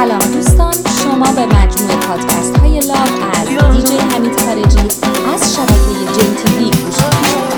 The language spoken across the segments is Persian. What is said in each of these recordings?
سلام دوستان، شما به مجموعه پادکست های لاو از دیجی حمید خارجی از شبکه جی تی وی گوش می‌کنید.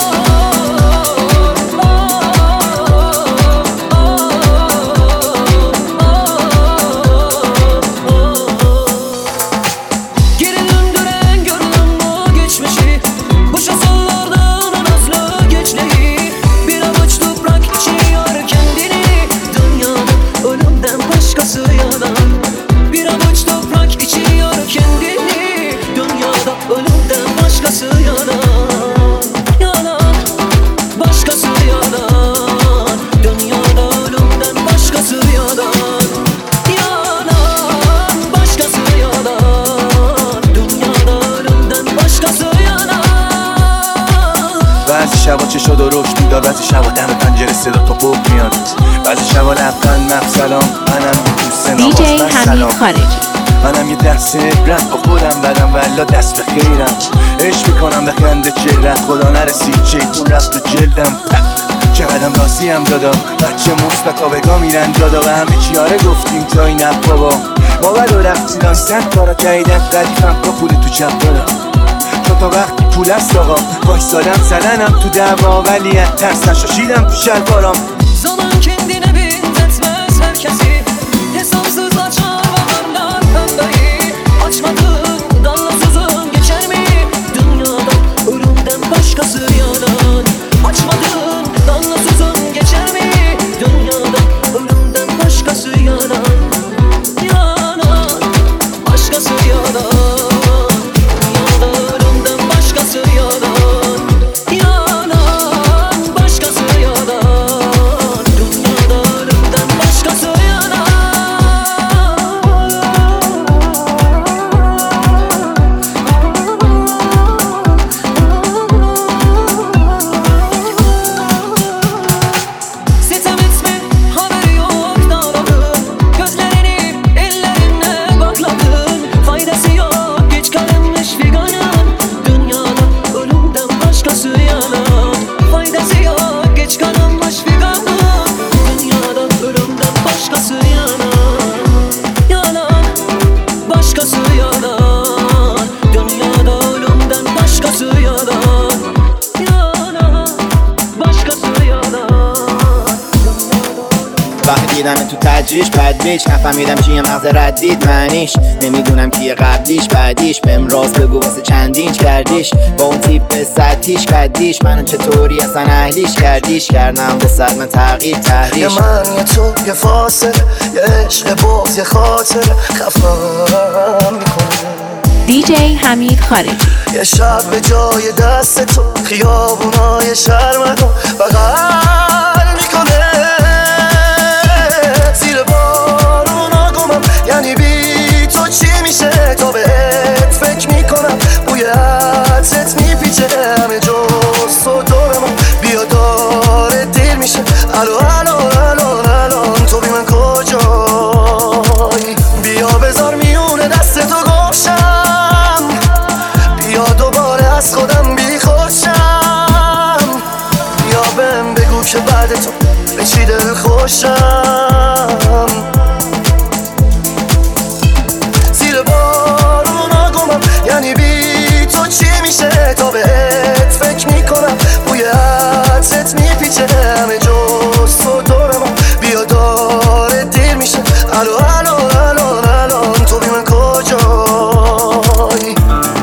شبا چه شد و روش میدار، بعضی شبا دم پنجره صدا تو بوق میاد، بعضی شبا لبخند مخ سلام. منم یه دوست دیجی حمید خارجی، منم یه دست عبرت با خودم بدم ولا دست به خیرم. عشق میکنم به خنده چهرت، خدا نرسید شیطون رفت تو جلدم. چقدرم راضیم دادا، بچه مثبت بگاه میرن دادا و همه چیاره گفتیم تا این اب بابا. ما بلو رفتیدان صد کارا جایدن ردیفم با پول تو چپ دادا. تا وقتی پول است آقا وایسادم زدنم to dava ولی از ترس نشاشیدم تو şalvarım. Zaman kendine benzetmez herkesi, hesapsız açar bakarlar pembeyi. Açmadığın dallasızın geçer mi? Dünyada ölümden başkası yalan. Açmadığın dallasızın geçer mi? Dünyada ölümden başkası yalan. Yalan, başkası yalan. دیدم تو تجریش بد بیچ نفهمیدم چیه مغز ردید معنیش نمیدونم کیه قبلیش بعدیش بهم راز بگو واسه چندینچ کردیش با اون تیپ سطحیش قدیش منو چطوری اصلا اهلیش کردیش کردم به صد من تغییر تحریش یه من یه تو یه فاصله یه عشق باز یه خاطر خفم میکنه. دیجی حمید خارجی، یه شب به جای دست تو خیابونای شرمتو بغل میکنه. زیر بارونا گمم یعنی بی تو چی میشه تا بهت فکر میکنم. بوی عطرت میپیچه همه جز تو دور من بیا داره دیر میشه. الان تو بی من کجایی؟ بیا بذار میونه دست تو گمشم، بیا دوباره از خودم بی خودشم. بیا بهم بگو که بعد تو به چی دل خوشم. زیر بارونا گمم یعنی بی تو چی میشه تا بهت فکر میکنم. بوی عطرت میپیچه همه جز تو دور من بیا داره دیر میشه. الان تو بی من کجایی؟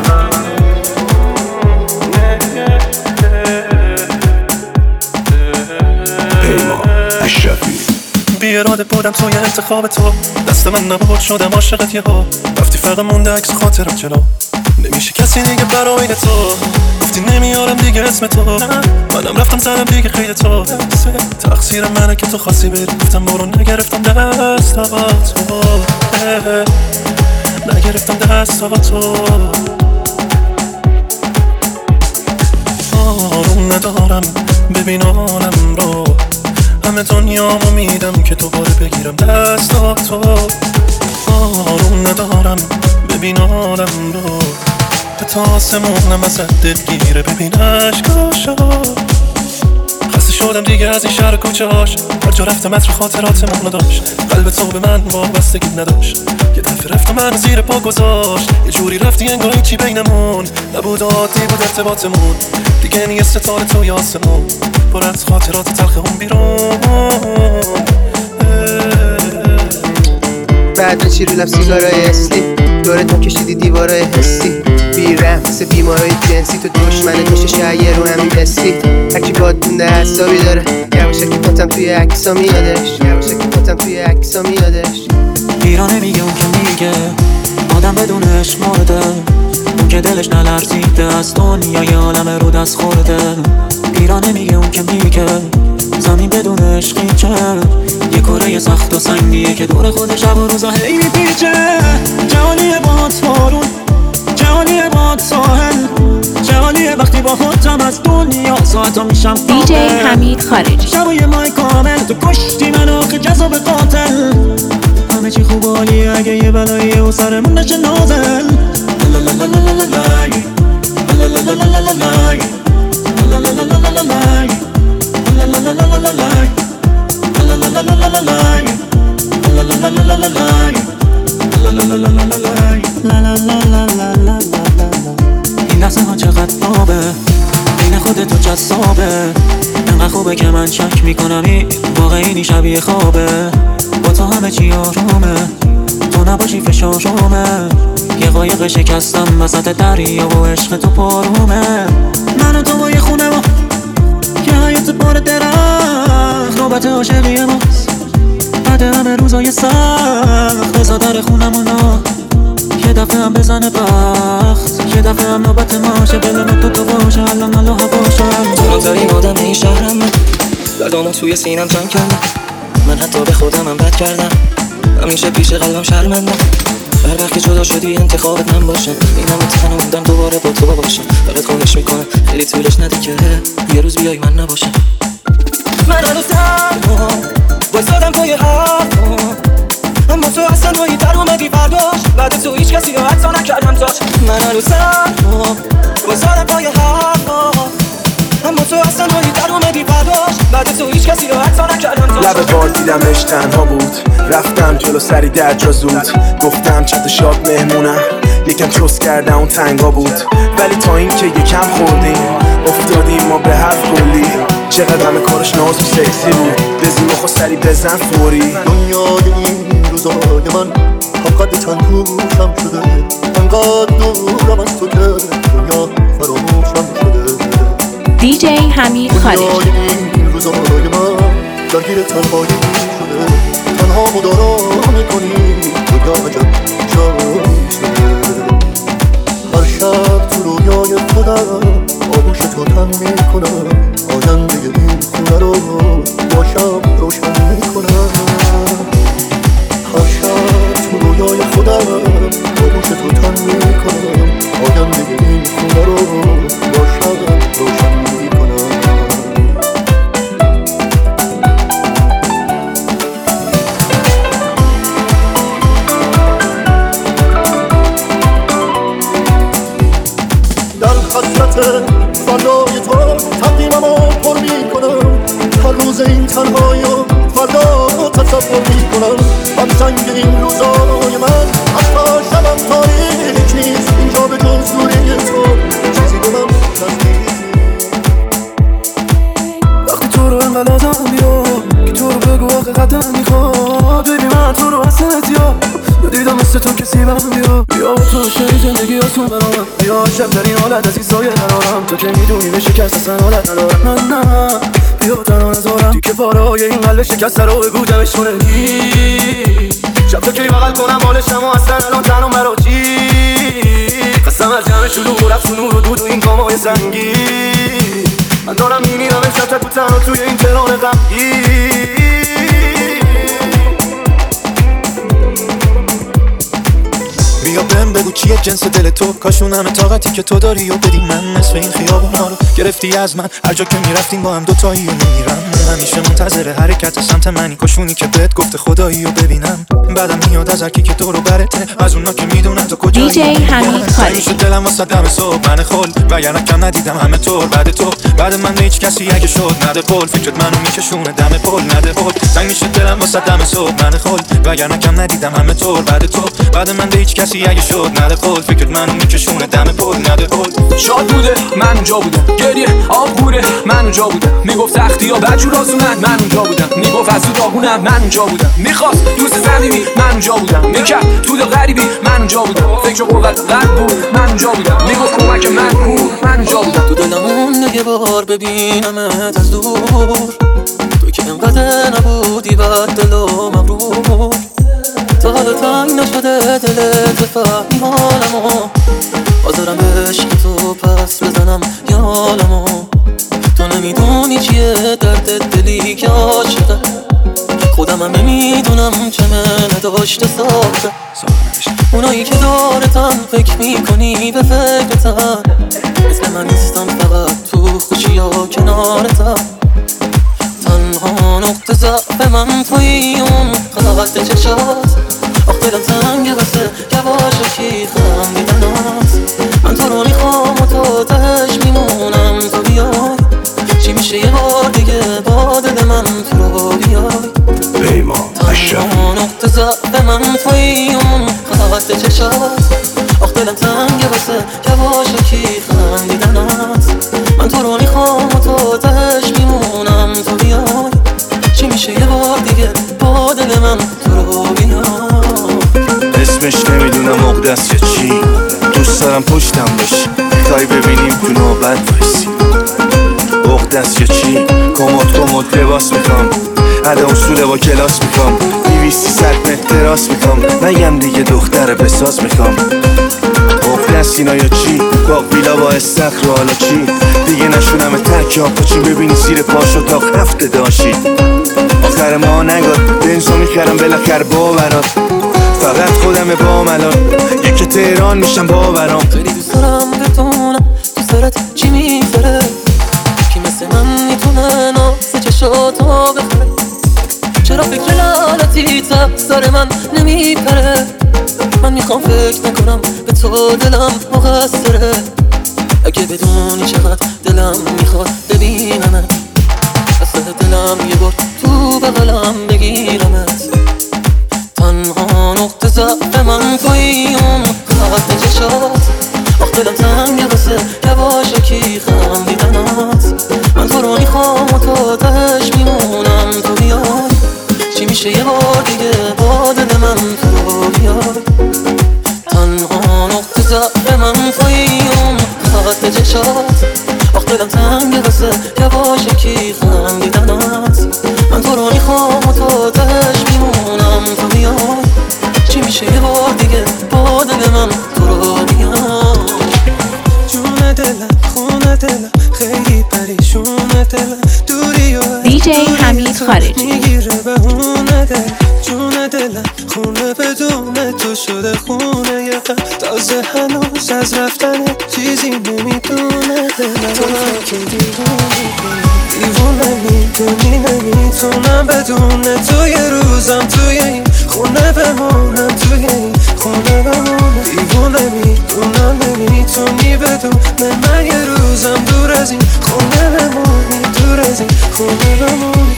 بی اراده بودم توی انتخاب تو، دست من نبود شدم عاشقت یهو. رفتی فقط مونده عکس خاطرم جلو، نمیشه کسی دیگه برای تو. گفتی نمیارم دیگه اسم تو، منم رفتم زدم دیگه خیلی تو. تقصیر منه که تو خواستی بری، گفتم برو نگرفتم دست تو، نگرفتم دست تو. آروم ندارم ببین آنم رو، همه دنیامو میدم که دوباره بگیرم دستاتو. آروم ندارم ببین آدم رو، به تا آسمونم ازت دلگیره. ببین عشقاشو خسته شدم دیگه از این شهر کوچه هاش، هر جا رفتم عطر خاطراتمون داشت. قلب تو به من وابستگی نداشت، یه دفعه رفت من زیر پا گذاشت. یه جوری رفتی انگار چی بینمون نبود، عادی بود ارتباطمون. دیگه نیه ستاره توی آسمون، پر از خاطرات تلخ اون بیرون. بعد چی رو لب سیگارای اصلی دورتون کشیدی دیوارای حسی، بیرحم مثل بیمارای جنسی. تو دشمنت میشه شایر رو همین حسی. هرکی باد مونده حسابی داره، یواشکی پاتم توی عکسا میادش، یواشکی پاتم توی عکسا میادش. ایرانه میگه اون که میگه آدم بدون عشق مرده، اون که دلش نلرزیده از دنیای عالم رو دست خورده. ایرانه میگه اون که میگه زمین بدون عشقی چه، یه کره سخت و سنگیه که دور خود شب و روزا هی میپیچه. جهانیه باهات بارون، جهانیه باهات ساحل، جهانیه وقتی با خودم از دنیا ساعتا میشم DJ حمید خارجی. شبای مای کامل تو کشتی من آخه جذاب قاتل. همه چی خوب عالیه اگه یه بلاییه و سرمون نشه نازل. این لحظه ها چقدر آبه، این خودتو جذابه، انقدر خوبه که من شک میکنم این واقعی شبیه خوابه. با تو همه چی آرومه، تو نباشی فشارامه. یه قایق شکستم وسط دریا و عشق تو پارومه. من و تو با یه خونه ما که حیات پر درخت، نوبت عاشقی ماست بعد همه روزای سخت. بزا در خونمونا یه دفعه هم بزنه بخت، یه دفعه هم نوبت ماشه. دلم تو باشه الان الله باشم. تنها آدم این شهرم من، دردامو توی سینم جمع کردم. من حتی به خودم هم بد کردم، همیشه پیش قلبم شرمندم. هر وقت که جدا شدی انتخابت من باشم، اینم اتخانوندم دوباره با تو باشم. فقط خواهش میکنم خیلی طولش نده که یه روز بیای من نباشم. من هنوز تنها وایسادم پای حرفا، اما تو اصلا مایی در اومدی برداشت. بعد تو هیچ کسی رو حتی نکردم تاش. من هنوز تنها وایسادم پای حرفا، اما تو اصلا مایی در اومدی برداشت. بعد تو هیچ کسی رو حتی نکردم تاش. لب بار دیدمش تنها بود، رفتم جلو سری در جا زود. گفتم چت شاد مهمونم، یکم چوس کردم اون تنگا بود. ولی تا این که یکم خوردیم افتادیم ما به حرف کلی. چقدر همه کارش ناز و سکسی بود، بزیم و سری بزن فوری. دنیای این روزای من حقیقت چند پوشم شده، انقدر دورم از تو که دنیا فراموشم شده. DJ حمید خارجی. دنیای این روزای من درگیر تنهایی شده، تنها مدارا میکنی دنیا عجب جایی شده. هر شب تو رویای خودم آغوش تو تن میکنم، آینده این خونه رو باشم روشن میکنم. هر شب تو رویای خودم آغوش تو تن میکنم، آینده این خونه رو باشم روشن میکنم. فردای تو تقدیممو پر میکنم، هر روز این تنهایی و فردا تصور میکنم. من سنگ این روزای من حتی شبم تاریک نیست، اینجا به جز دوری تو چیزی به من نزدیک. وقتی تو رو انقدر آدم بیاد که تو رو بگو حقیقتم میخواد، ببین من تو رو حسنت یا دیدم مثل تو کسی برم بیا تو شایی زندگی آسون برام. بیا شب در این حالت از این سایه نرارم، تو که میدونی به شکست اصلا حالت ندارم. من نه بیا تنها نزارم، دی که پارای این قلب شکست رو بگو دمش کنه. شب تو کی بغل کنم بالشم و اصلا الان تنها مرا چی. قسم از جمع شلوغ و رفت و نور و دود و این کامای سنگی. من دارم میمیرم امشب تک و تنها توی این تهران غمگین. بیا بهم بگو چیه جنس دل تو، کاشون همه طاقتی که تو داری و بدی من. نصف این خیابونا رو گرفتی از من، هر جا که میرفتیم با هم دوتایی و میمیرم. همیشه منتظر حرکت سمت منی، کاشونی که بهت گفته خدایی و ببینم. بعدم میاد از هرکی که تو رو برته، از اونا که میدونن تو کجایی. DJ حمید خالقی. میشه دلم واسه دم صبح من خل، وگرنه کم ندیدم همه طور. بعد تو بعد من به هیچ کسی اگه شد نده پل، فکرت منو میکشونه دم پل نده پل. زنگ میشه دلم واسه دم صبح من خل، وگرنه کم ندیدم همه طور. بعد تو بعد من به هیچ کسی اگه شد نده پل، فکرت منو میکشونه دم پل نده پل. شاد بوده من اونجا بودم، گریه آب خوره من اونجا بودم، میگفت سختی ها بجور آسونن من اونجا بودم، میگفت از تو داغونم من اونجا بودم، میخواست دوست صمیمی من اونجا بودم، میکرد تو دل غریبی من اونجا بودم، فکر قوت قلب بود من اونجا بودم، میگفت کمک من بود من اونجا بودم. تو دلم یه بار ببینمت از دور، تو که انقدر نبودی بد دل و مغرور، تا حالا تنگ نشده دلت بفهمی حالمو، حاضرم عشق تو پس بزنم یالمو. تو نمیدونی چیه درد دلی که عاشقه، خودم هم نمیدونم چه منه داشته ساخته. اونایی که دارتن فکر میکنی به فکرتن، مثل من نیستم فقط تو خوشی ها کنارتن. تنها نقطه ضعف من توی اون خلقت چشات، آخ دلم تنگه واسه یواشکی خندیدنات. من تو رو میخوام و تو تهش میمونم تو بیای، چی میشه یه بار دیگه با دل من تو رو بیای. تنها نقطه ضعف من توی اون خلقت چشات، آخ دلم تنگه واسه یواشکی خندیدنات. من تو رو میخوام و تو تهش میمونم تو بیای، چی میشه یه بار دیگه با دل من تو رو بیای. اسمش نمیدونم عقده‌ست یا چی، دوست دارم پشتم باشی، میخوای ببینیم تو نوبت وایسی. عقده‌ست یا چی، کمد لباس میخوام، ادا اصول با کلاس میخوام، 200 متر تراس میخوام، نگم دیگه دختر بساز میخوام. عقده‌ست اینا یا چی، باق ویلا با استخر و حالا چی، دیگه نشونم تک ها پاچی ببینی زیر پاشو تا هفته داشی. آخر ما نگاد بنزو میخرم بالاخر باورات، فقط خودم با الان یکی تهران میشم باورام. خیلی دوست دارم بتونم تو سرت چی میفره، کی مثل من میتونه ناز چشاتو بخره. چرا فکر لعنتی تا سر من نمیپره، من میخوام فکر نکنم به تو دلم مقصره. اگه بدونی چقدر دلم میخواد ببینمت، اصلا دلم یه بار تو بغلم بگیرمت. تنها نقطه ضعف من توی اون خط چشات، آخ دلم تنگه واسه یواشکی خندیدنات. من تو رو میخوام و تو تهش میمونم تو بیای، چی میشه یه بار دیگه با دل من تو رو بیای. تنها نقطه ضعف من توی اون خط چشات، آخ دلم تنگه واسه یواشکی خندیدنات. من تو رو میخوام و تو تهش میمونم تو بیای، چی میشه یه بار دیگه با دل من تو رو بیای. جون دلم خونه دلم خیلی پریشونه دلم، دوری و DJ حمید خالقی. میگیره بهونه دل. جون دلم خونه بدون تو شده خونه یه غم، تازه هنوز از رفتن چیزی نمیدونه دلم. تو که دیوونه میدونی نمیتونم بدون تو یه روزم توی این خونه بمونم، توی این خونه بمونم. دیوونه میدونم نمیتونی بدون من یه روزم دور از این خونه بمونی، دور از این خونه بمونی.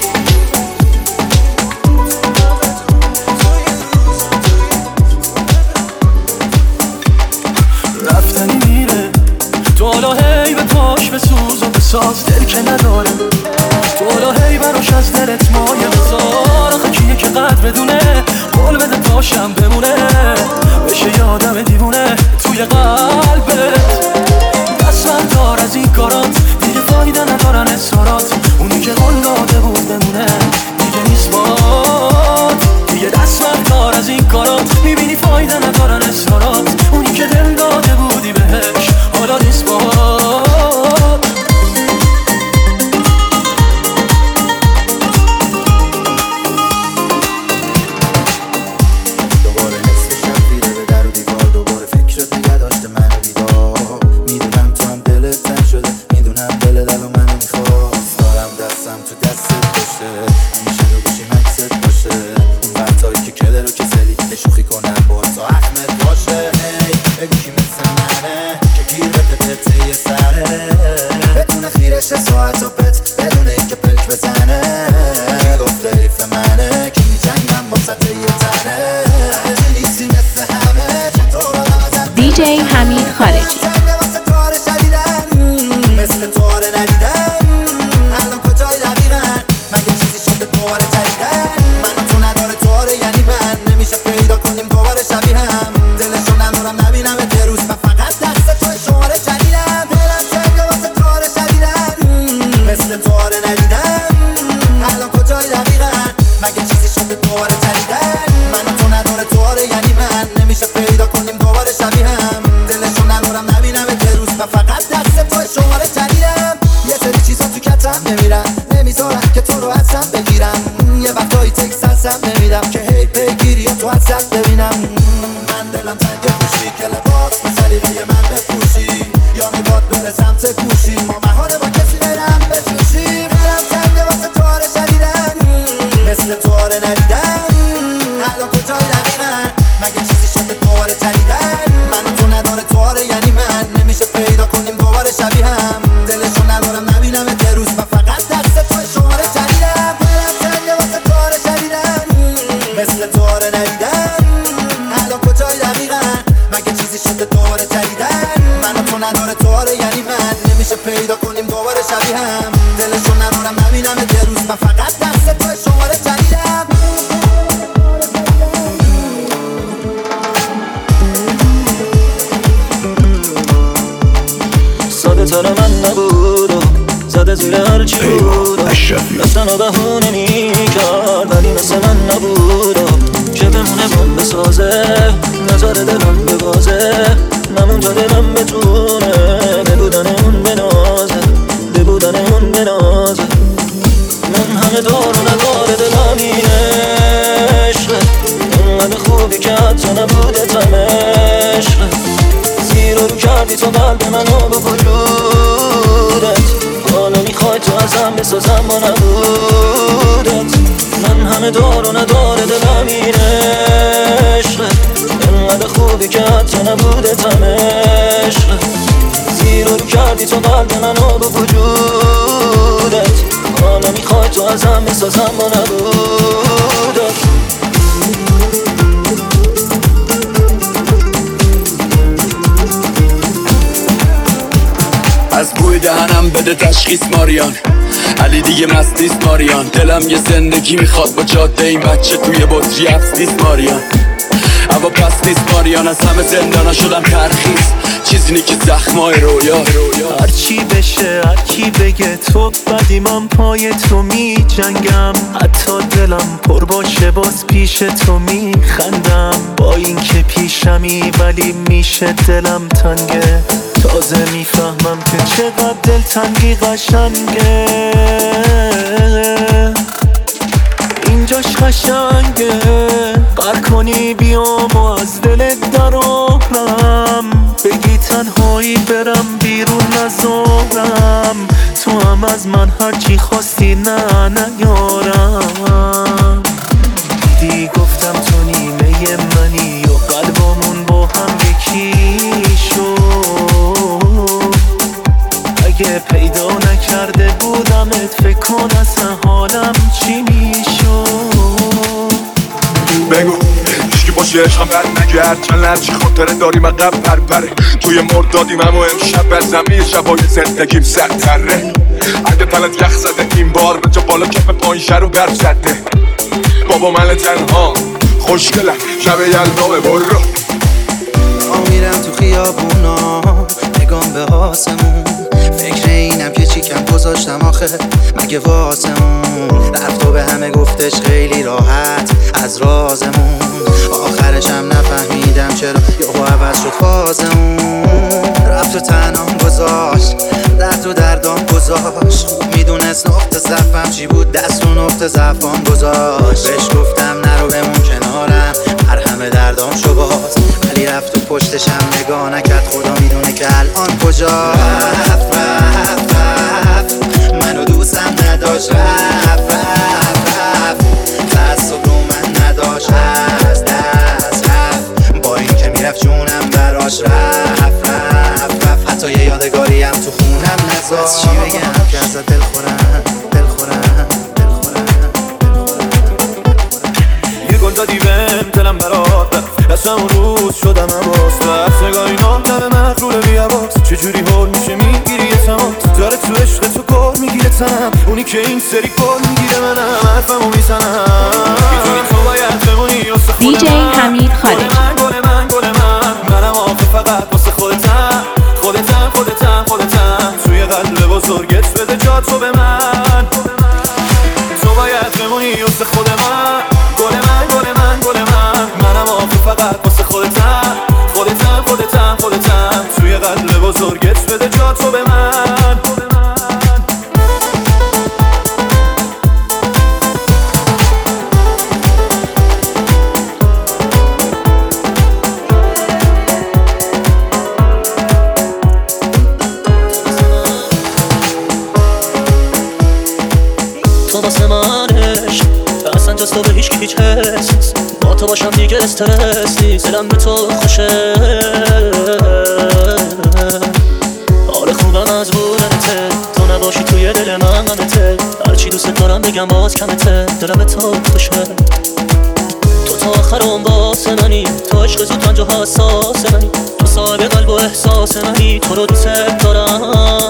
رفتنی میره تو حالا هی به پاش بسوز و بساز، دل که نداره تو حالا هی براش از دلت مایه بذار. آخه کیه که قدر بدونه قول بده پاشم بمونه، بشه یادم دیوونه توی قلبت. دست بردار از این کارات دیگه فایده ندارن اصرارات، اونی که قول داده بود شوخی کنم با تو احمد باشه. بگو کی مثل منه که گیر بده پته سره، بتونه خیرش ساعت و پت بدونه این که پلک بزنه. کی گفته حیف منه که میجنگم با سطح یه تنه، نیستی مثل همه چطور آدم ازم دیجی حمید خارجی. مثل تو آره ندیدن، الان کجای دقیقا مگه چیزی شده دوباره جدیدن. من و تو نداره تو آره یعنی من، نمیشه پیدا کنیم دوباره شبیه هم. دلشو ندارم نبینم یه روز من فقط دست توی شماره جدیدم. دلم چنگه واسه تو آره شدیدن، مثل تو آره ندیدن، الان کجای دقیقا مگه چیزی شده دوباره جدیدن. من و تو نداره تو آره یعنی من، نمیشه پیدا کنیم دوباره شبیه هم. دلشو ندارم نبینم یه روز من فقط دست توی شماره جدیدم. یه سری چیزا تو کتم نمیرن، نمیذارن که تو رو ازم بگیرم. یه وقتایی تکس ازم نمیدم که هی بگیری یا تو ازت ببینم. من دلم تنگ پوشی که لباس مثلی روی من بپوشی، یا میباد بره سمت گوشی ما مهانه با کسی برم بجوشی. دلم تنگ واسه تو آره شدیدن، مثل تو آره ندیدن، الان کجای دقیقا مگه چیزی شده دوباره جدیدن. من و تو نداره تو آره یعنی من، نمیشه پیدا کنیم دوباره شبیه هم. دلشو ندارم نبینم یه روز من فقط دست توی شماره جدیدم. دلم تنگ واسه تو آره شدیدن، مثل تو آره ندیدن، الان کجای دقیقا مگه چیزی شده دوباره جدیدن. من و تو نداره تو آره یعنی من، نمیشه پیدا کنیم دوباره شبیه هم. دلشو ندارم نبینم یه روز من فقط دست توی شماره جدیدم. ساده تر من نبود و زده زیر هرچی بود، مثل و بهونه میکرد ولی مثل من نبود و که بمونه من بسازه، نذاره دلم ببازه، نمون تا دلم بتونه ببودن اون بنازه، ببودن اون بنازه. من همه دار و نداره دلم این عشقه، اونقدر خوبی که حتی نبوده تم عشقه. زیر و رو کردی تو قلب منو به وجودت، حالا میخوای تو ازم بسازم با نبودت. من همه دار و نداره دلم این عشقه، انقدر خوبی که حتی نبوده تم عشقه. زیر و رو کردی تو قلب منو به وجودت، حالا میخوای تو ازم بسازم با نبودت. از بوی دهنم بده تشخیص ماریان، علی دیگه مست نیست ماریان. دلم یه زندگی میخواد با جاده این بچه توی بطری افس نیست ماریان. اما پس نیست ماریان، از همه زندانا شدم ترخیص، چیزی نی که زخمای رویا. هرچی بشه هرکی بگه تو بدی، من پای تو می جنگم، حتی دلم پر باشه باز پیش تو می خندم. با این که پیشمی ولی میشه دلم تنگه، تازه میفهمم که چقدر دلتنگی قشنگه. اینجاش قشنگه، قر کنی بیام و از دلت درارم، بگی تنهایی برم بیرون نذارم، تو هم از من هرچی خواستی نه نیارم. دیدی گفتم تو نیمه منی و قلبمون با هم یکی شد. اگه پیدا نکرده بودمت فکر کن اصلا حالم چی میشد. بگو هیچکی باشه عشقم بر نگرد، چند هرچی خاطره داریم عقب پرپره. توی مردادیم اما امشب بر زمین شبای زندگیم سرتره. اگه تنت یخ زده این بار به جا بالا کف پایین شر و برف زده. بابا من تنها خوشگلم شب یلدا برو. میرم تو خیابونا نگام به آسمون، فکر اینم که چی کم گذاشتم آخه مگه واسمون. رفت و به همه گفتش خیلی راحت از رازمون، آخرشم نفهمیدم چرا یهو عوض شد فازمون. رفت و تنهام گذاشت درد و دردام گذاشت، خوب میدونست نقطه ضعفم چی بود دست و نقطه ضعفام گذاشت. بهش گفتم نرو بمون کنارم هر همه دردام شو باز، ولی رفت و پشتشم نگاه نکرد، خدا میدونه که الان کجا. رفت منو دوستم نداشت، رفت دست و رو من نداشت، از دست دلم برات دستم اون روز شدم اماس وقت نگاه اینا لب مغرور بی‌حواس چجوری حال میشه میگیری یه تماس داره تو عشق تو کار میگیره تنم اونی که این سری کار میگیره منم حرفمو میزنم میدونی تو باید بمونی واسه خودم دیجی حمید خارجی گل من منم آخه فقط واسه خودتم توی قلب بزرگت بده جا تو به من تو باید بمونی واسه خود من گل من منم آخه فقط واسه خودتم توی قلب بزرگت بده جا تو به من تو واسه من عشق اصلا جز تو به هیچ حس نیست با تو باشم دیگه استرس نیست دلم به تو خوشه حال خوبم از بودنته تو نباشی توی دل من غمته هرچی دوست دارم بگم باز کمته دلم به تو خوشه تو آخرم واسه منی تو عشق زود و حساس منی تو صاحب قلب و احساس منی تو رو دوست دارم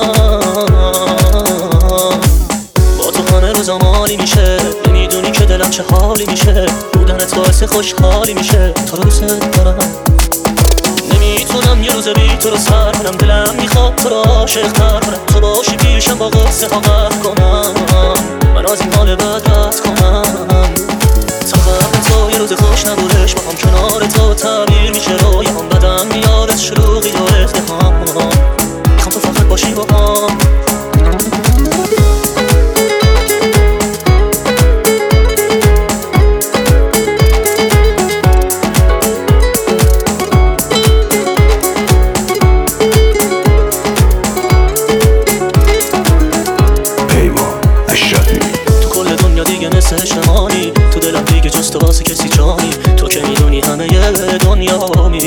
روزم عالی میشه نمیدونی که دلم چه حالی میشه بودنت باعث خوشحالی میشه تو رو دوست دارم نمیتونم یه روز بی تو رو سر کنم دلم میخواد تو رو عاشق تر کنم تو باشی پیشم با قصه ها قهر کنم من از این حال بد رد کنم تا قبل تو یه روز خوش نبودش با هم کنار تو تعبیر میشه رویام بدم میاد از شروعی و افتخام میخوام تو فقط باشی با هم تو دلم دیگه جز تو واسه کسی جانی تو که میدونی همه یه دنیامی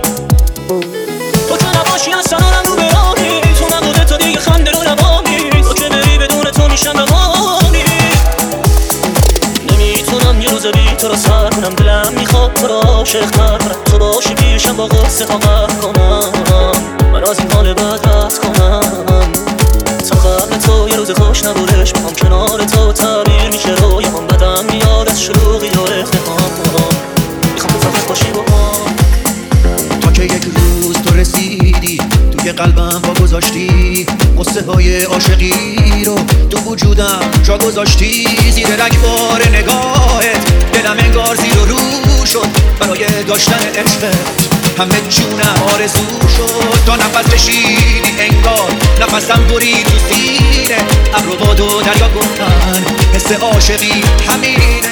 تو که نباشی از سنانم رو برانی تو نبوده تو دیگه خنده رو نبامی تو که بری بدون تو میشم بمانی نمیتونم یه روز بی تو رو سر کنم دلم میخواد تو رو عاشق تر کنم تو باشی پیشم با قصه ها قهر کنم من از این حال بد رد کنم تا قبل تو یه روز خوش نبودش با هم کنار تو تعبیر میشه رویام بدم میاد از شروعی و افتخام میخوام تو فقط باشی با هم تا که یک روز تو رسیدی توی قلبم با گذاشتی قصه های عاشقی رو تو وجودم جا گذاشتی زیر رگبار نگاهت دلم انگار زیر و رو شد برای داشتن عشقت همه جونم آرزو شد تا نفس کشیدی انگار نفسم برید تو سینه ابر و باد و دریا گفتن حس عاشقی همینه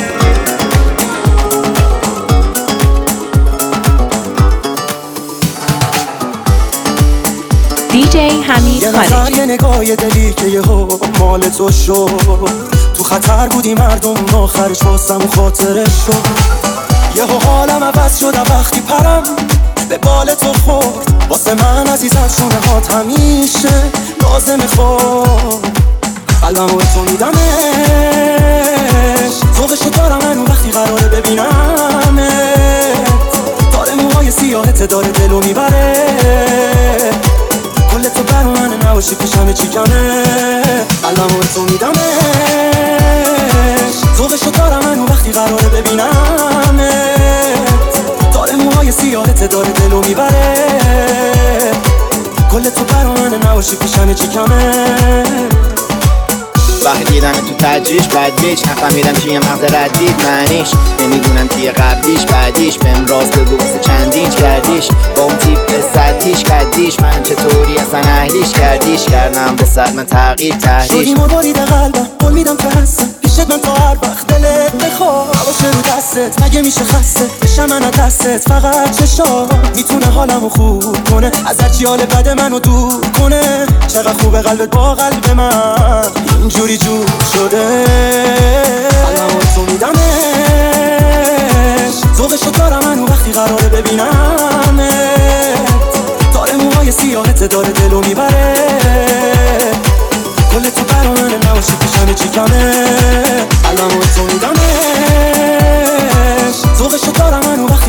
دیجی حمید خارجی یه نگاه یه دلی که یه مال تو شد تو خطر بودی مردم آخرش واسم خاطرش شد یه حالم عوض شد وقتی پرم به بال تو خورد واسه من عزیزم شونه هات همیشه لازم خورد قلبم رو تو میدمش ذوقشو دارم من وقتی قراره ببینمت داره موهای سیاهت داره دلو میبره کل تو بر من نباشی پیشمه چی کنه قلبم رو تو میدمش ذوقشو دارم من وقتی قراره ببینمت داره موهای سیاهت داره دلو میبره کل تو بر من نباشی پیشمه چی کنه وقتی دیدم تو تجریش بدیش نفهمیدم چیه مغز ردید معنیش نمیدونم چیه قبلیش بعدیش بهم راز بگو واسه چندینچ کردیش با اون تیپ سطحیش کردیش من چطوری اصلا اهلیش کردیش کردم به صد من تغییر تهدیش شدی مبارید قلبم قول میدم که هستم پیشت من تا هر وقت دلت بخواه باشه رو دستت مگه میشه خسته بشم من از دستت فقط چشا میتونه حالمو خوب کنه از هرچی حال بد منو دور کنه چقدر خوبه قلبت با قلب من اینجوری جور شده قلبمو تو میدمش ذوقشو دارم منو وقتی قراره ببینمت داره موهای سیاهت داره دلو میبره کل تو برا من نباشی پیشمه چی کنه قلبمو تو میدمش ذوقشو دارم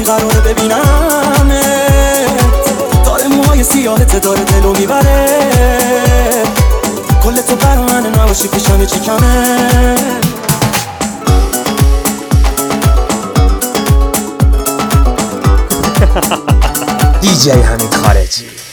قراره ببینم داره موهای سیاهت داره دلو میبره کل تو برا من نباشی پیشم چی کمه دیجی حمید خارجی